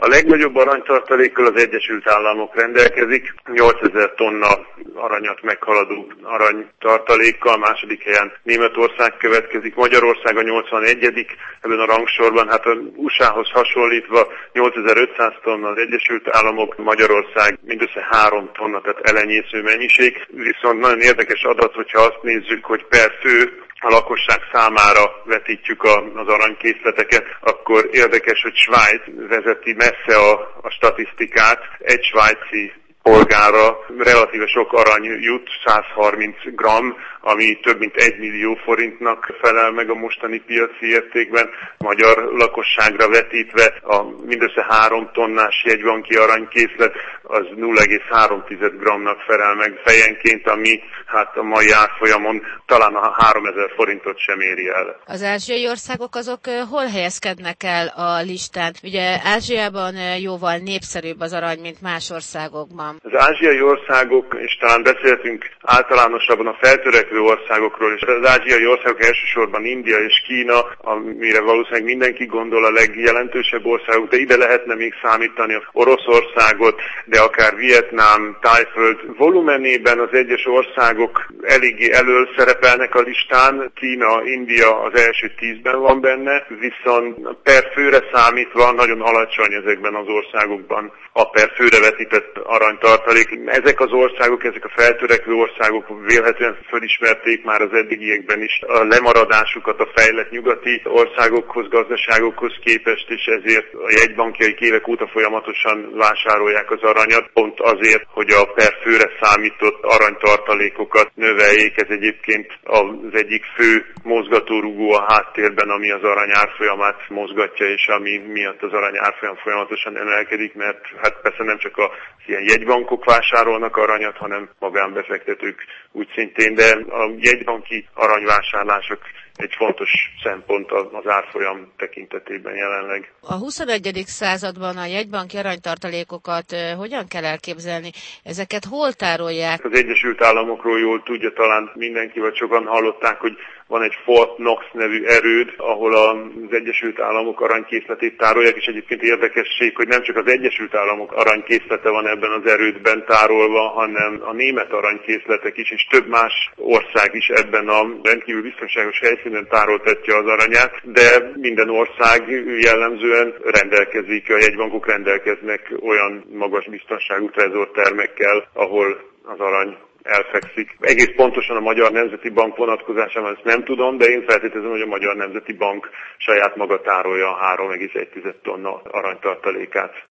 legnagyobb aranytartalékkal az Egyesült Államok rendelkezik, 8000 tonna aranyat meghaladó aranytartalékkal, második helyen Németország következik, Magyarország a 81. ebben a rangsorban, hát az USA-hoz hasonlítva 8500 tonna az Egyesült Államok, Magyarország mindössze 3 tonna, tehát elenyésző mennyiség, viszont nagyon érdekes adat, hogyha azt nézzük, hogy per fő a lakosság számára vetítjük az aranykészleteket, akkor érdekes, hogy Svájc vezeti messze a statisztikát. Egy svájci polgárra relatíve sok arany jut, 130 g, ami több mint 1 millió forintnak felel meg a mostani piaci értékben. Magyar lakosságra vetítve a mindössze 3 tonnás jegybanki aranykészlet az 0,3 g-nak felel meg fejenként, ami hát a mai árfolyamon talán a 3000 forintot sem éri el. Az ázsiai országok azok hol helyezkednek el a listán? Ugye Ázsiában jóval népszerűbb az arany, mint más országokban. Az ázsiai országok, és talán beszéltünk általánosabban a feltörekvő országokról, és az ázsiai országok elsősorban India és Kína, amire valószínűleg mindenki gondol a legjelentősebb országok, de ide lehetne még számítani Oroszországot, de akár Vietnám, Tájföld. Volumenében az egyes országok eléggé elöl szerepelnek a listán, Kína, India az első 10-ben van benne, viszont per főre számítva nagyon alacsony ezekben az országokban a per főre vetített aranytartalék. Ezek az országok, ezek a feltörekvő országok vélhetően fölismerték már az eddigiekben is a lemaradásukat a fejlett nyugati országokhoz, gazdaságokhoz képest, és ezért a jegybankjaik évek óta folyamatosan vásárolják az aranyat, pont azért, hogy a per főre számított aranytartalékokat növeljék. Ez egyébként az egyik fő mozgatórugó a háttérben, ami az arany árfolyamát mozgatja, és ami miatt az arany árfolyam folyamatosan emelkedik, mert hát persze nem csak az ilyen jegybankok vásárolnak aranyat, hanem magánbefektetők úgy szintén, de a jegybanki aranyvásárlások egy fontos szempont az árfolyam tekintetében jelenleg. A 21. században a jegybanki aranytartalékokat hogyan kell elképzelni? Ezeket hol tárolják? Az Egyesült Államokról jól tudja talán mindenki, vagy sokan hallották, hogy van egy Fort Knox nevű erőd, ahol az Egyesült Államok aranykészletét tárolják, és egyébként érdekesség, hogy nem csak az Egyesült Államok aranykészlete van ebben az erődben tárolva, hanem a német aranykészletek is, és több más ország is ebben a rendkívül biztonságos helyszínen tároltatja az aranyát, de minden ország jellemzően rendelkezik, a jegybankok rendelkeznek olyan magas biztonságú trezortermekkel, ahol az arany elfekszik. Egész pontosan a Magyar Nemzeti Bank vonatkozásában ezt nem tudom, de én feltételezem, hogy a Magyar Nemzeti Bank saját maga tárolja a 3,1 tonna aranytartalékát.